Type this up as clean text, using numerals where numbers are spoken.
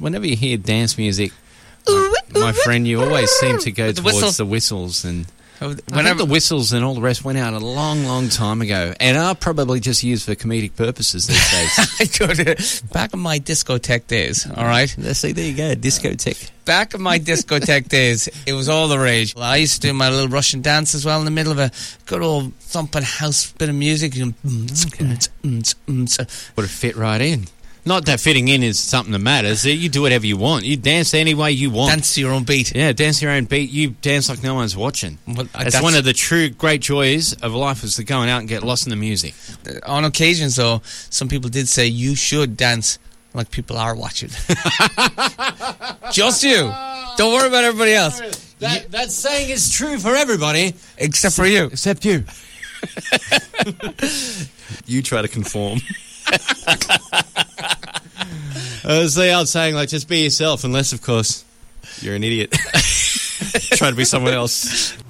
whenever you hear dance music, my friend, you always seem to go towards the whistles. And I think the whistles and all the rest went out a long, long time ago and are probably just used for comedic purposes these days. Back in my discotheque days, all right? See, there you go, discotheque. Back in my discotheque days, it was all the rage. Well, I used to do my little Russian dance as well in the middle of a good old thumping house bit of music. Would have fit right in. Not that fitting in is something that matters. You do whatever you want. You dance any way you want. Dance to your own beat. Yeah, dance to your own beat. You dance like no one's watching. Well, that's one of the true great joys of life, is to going out and get lost in the music. On occasions, though, some people did say you should dance like people are watching. Just you. Don't worry about everybody else. That saying is true for everybody. Except for you. Except you. You try to conform. It's the old saying, like, just be yourself, unless, of course, you're an idiot. Try to be someone else.